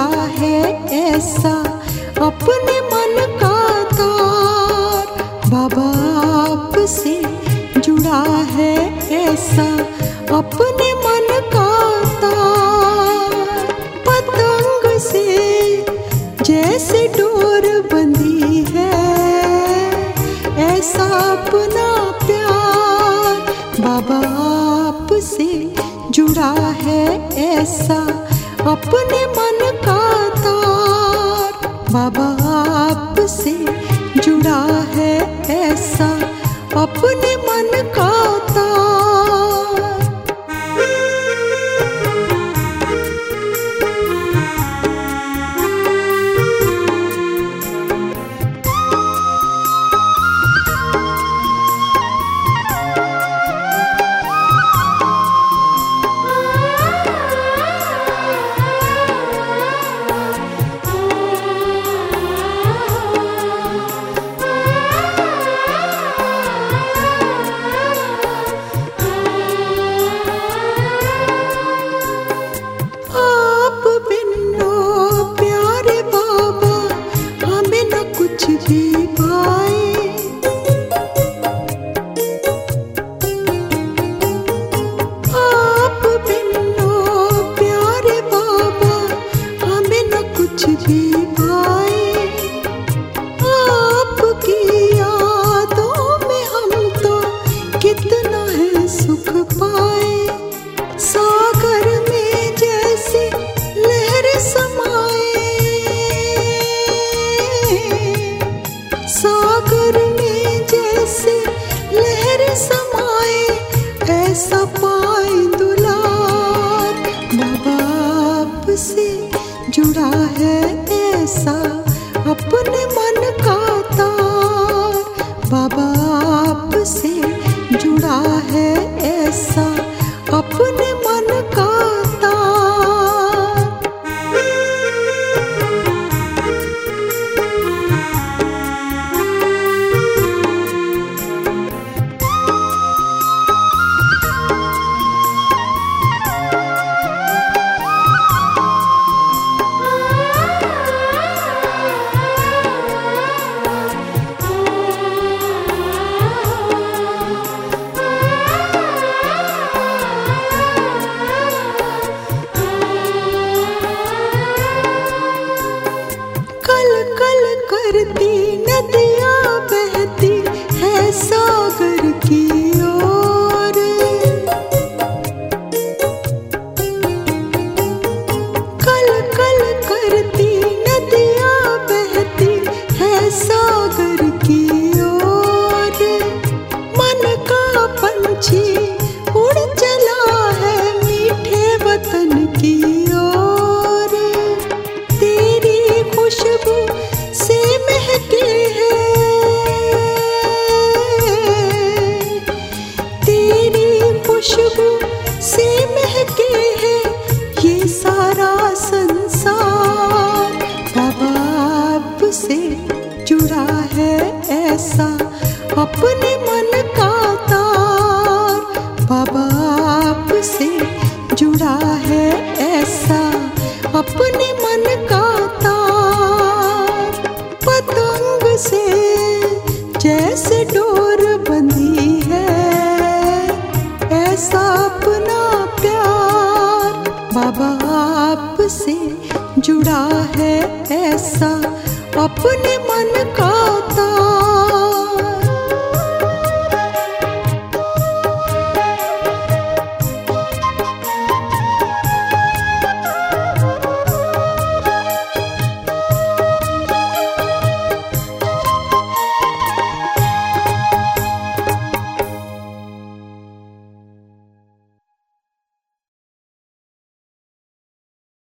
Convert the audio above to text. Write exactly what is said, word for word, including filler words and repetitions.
जुड़ा है ऐसा अपने मन का तार। बाबा आपसे जुड़ा है ऐसा अपने मन का तार। पतंग से जैसे डोर बंधी है ऐसा अपना प्यार। बाबा आपसे जुड़ा है ऐसा अपने मन का तार। बाबा आपसे जुड़ा है ऐसा अपने मन का तार। सागर में जैसे लहर समाए ऐसा पाए दुलार। बाबा आपसे जुड़ा है ऐसा अपने मन का तार। बाबा आपसे जुड़ा है ऐसा अपने मन का तार। करती नदियाँ बहती है सागर की ओर। कल कल करती नदियाँ बहती है सागर की ओर। मन का पंछी उड़ चला है मीठे वतन की ओर। तेरी खुशबू से महके है तेरी खुशबू से महके है ये सारा संसार। बाबा आपसे जुड़ा है ऐसा अपने मन का तार। बाबा आपसे जुड़ा है ऐसा अपने मन का तार। पतंग से जैसे डोर बंधी है ऐसा अपना प्यार। बाबा आपसे जुड़ा है ऐसा अपने मन का